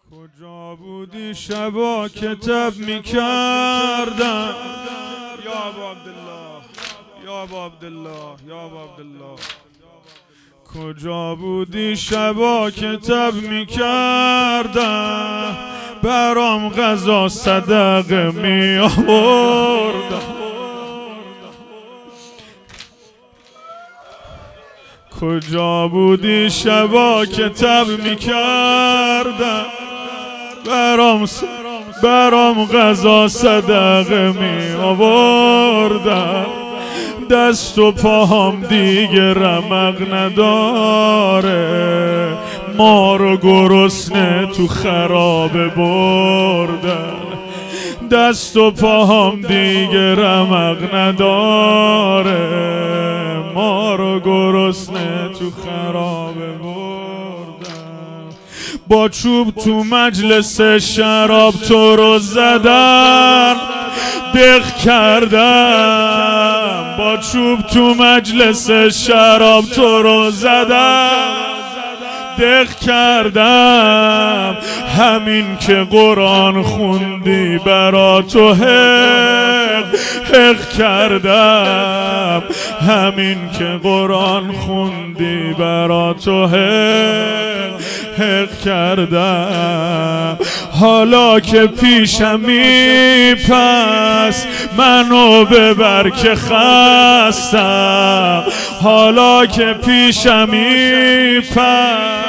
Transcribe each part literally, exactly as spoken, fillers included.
کجا بودی شبا که تب میکردم یا ابا عبدالله یا ابا عبدالله یا ابا عبدالله. کجا بودی شبا که تب میکردم برام غذا صدقه می آوردم. کجا بودی شبا که تب میکردم برام برام غذا صدقه می آوردم. دست و پاهم دیگه رمق نداره، ما رو گرسنه تو خرابه بردن. دست و پاهم دیگه رمق نداره، ما رو گرسنه تو خرابه بردن. با چوب تو مجلس شراب تو رو زدن دق کردم. با چوب تو مجلس شراب تو رو زدم دق کردم. همین که قرآن خوندی برا تو حق حق کردم. همین که قرآن خوندی برا تو حق حق کردم. حالا که پیشمی پس منو ببر که خستم. حالا که پیشمی پس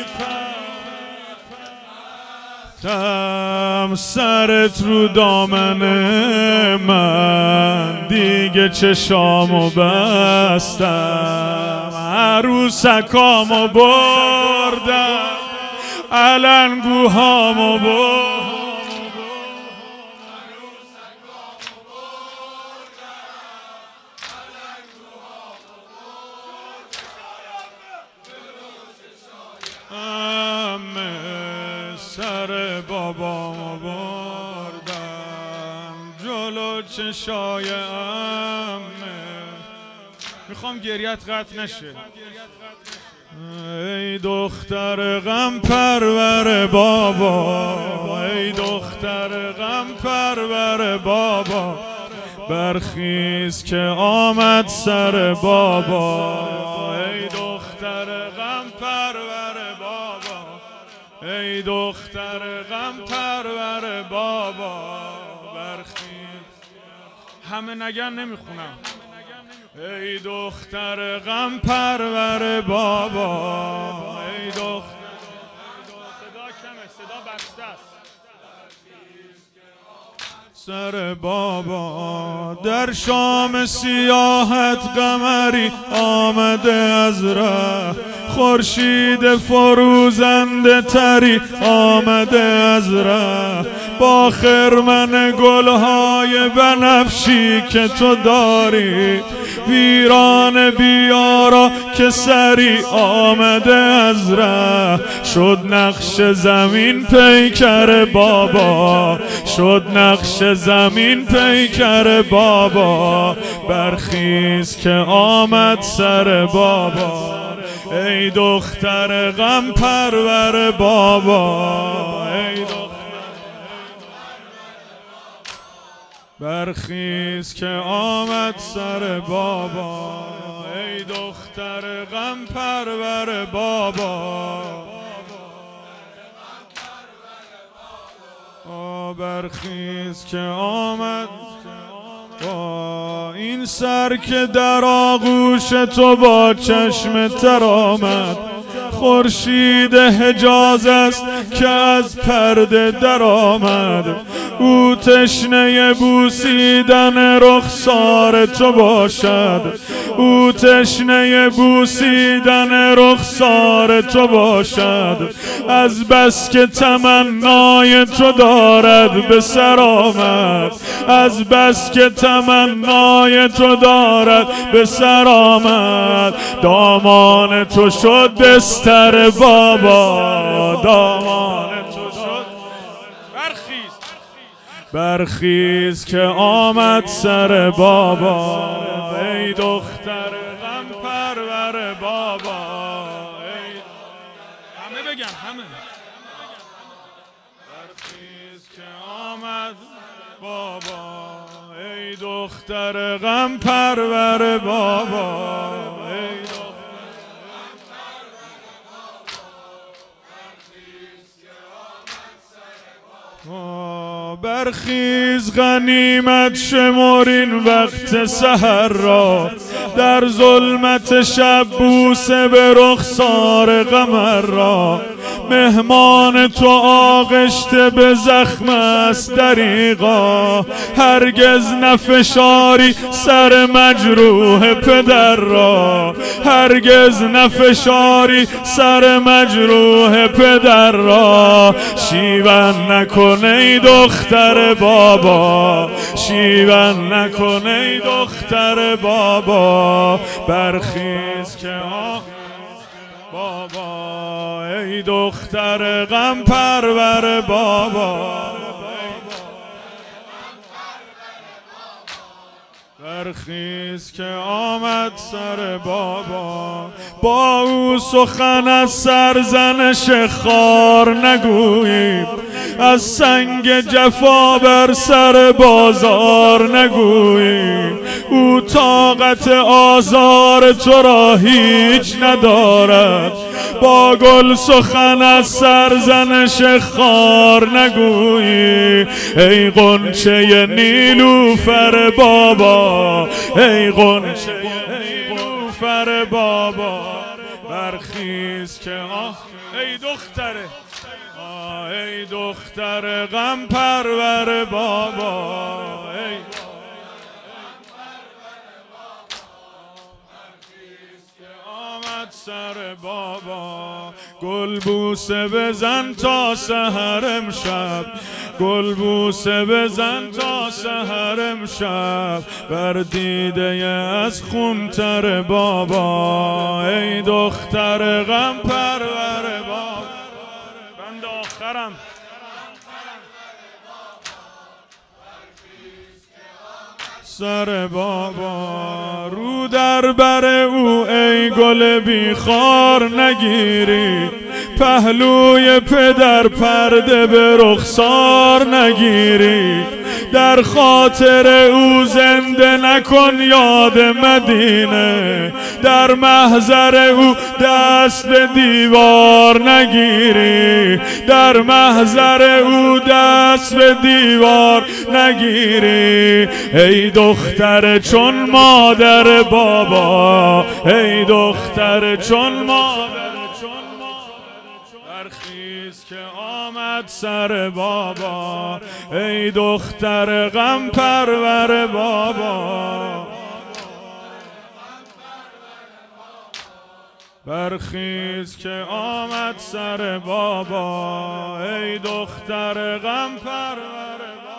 تم سرت رو دامن من دیگه چشامو بستم. عروسکامو بردم علنگوهامو بردم. سر بابامو بردم جلو چشای امه. میخوام گریت قطع نشه. ای دختر غم پرور بابا، ای دختر غم پرور بابا، برخیز که آمد سر بابا. ای دختر غم پرور بابا، ای دختر غم پرور بابا، برخیز. همه نگن نمیخونم. ای دختر غم پرور بابا، ای دختر. صدا کمه، صدا بسته است. سر بابا در شام سیاحت قمری آمده از ره، خورشید فروزنده تری آمده از ره. با خرمن گلهای بنفشی که تو داری، ویران بیارا که سری آمده از ره. شد نقش زمین پیکر بابا، شد نقش زمین پیکر بابا، برخیز که آمد سر بابا. ای دختر غم پرور بابا، ای دختر برخیز که آمد سر بابا. ای دختر غم پرور بابا، برخیز که آمد. با این سر که در آغوش تو با چشم تر آمد، خورشید حجاز است که از پرده در آمد. او تشنه بوسیدن رخسار تو باشد، او تشنه بوسیدن رخسار تو باشد. از بس که تمنای تو دارد به سر آمد، از بس که تمنای تو دارد به سر آمد. دامان تو شد بستر بابا، دامان تو شد. برخیز برخیز که آمد سر بابا. ای دختر غم پرور بابا، ای... همه بگن همه دختر غم پرور بابا، ای برخیز غنیمت شمرین وقت سحر را، در ظلمت شب بوسه به رخسار قمر را. مهمان تو آغشته به زخم است دریغا، هرگز نفشاری سر مجروح پدر را، هرگز نفشاری سر مجروح پدر را. شیون نکنه ای دختر بابا، شیون نکنه ای دختر بابا، برخیز که آه بابا، ای دختر غم پرور بابا، برخیز که آمد سر بابا. با او سخن از سرزنش خار نگوییم، از سنگ جفا بر سر بازار نگوییم. او طاقت آزار تو را هیچ ندارد، با گل سخن از سرزنش خار نگویی. ای غنچه نیلوفر بابا، ای غنچه نیلوفر بابا، برخیز که آه ای دختره، آه ای دختر غم پرور بابا، ای سر بابا. گل بوسه بزن تا سحر امشب، گل بوسه بزن تا سحر امشب، بر دیده از خون تر بابا، ای دختر غم پرور بابا. بند آخرم سر بابا، رو در بر او ای گل بیخار نگیری، پهلوی پدر پرده به رخسار نگیری. در خاطر او زنده نکن یاد مدینه، در محضر او دست به دیوار نگیری، در محضر او دست به دیوار نگیری. ای دختر چون مادر بابا، ای دختر چون مادر، برخیز که آمد سر بابا، ای دختر غم پرور بابا، برخیز که آمد سر بابا، ای دختر غم پرور بابا.